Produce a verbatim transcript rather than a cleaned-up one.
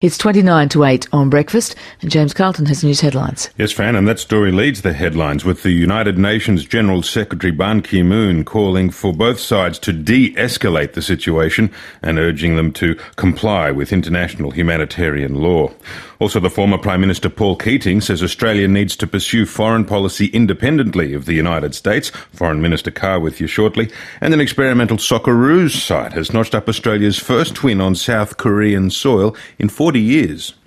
It's twenty-nine to eight on Breakfast, and James Carlton has news headlines. Yes, Fran, and that story leads the headlines with the United Nations General Secretary Ban Ki-moon calling for both sides to de-escalate the situation and urging them to comply with international humanitarian law. Also, the former Prime Minister Paul Keating says Australia needs to pursue foreign policy independently of the United States. Foreign Minister Carr with you shortly. And an experimental Socceroos site has notched up Australia's first win on South Korean soil in forty years.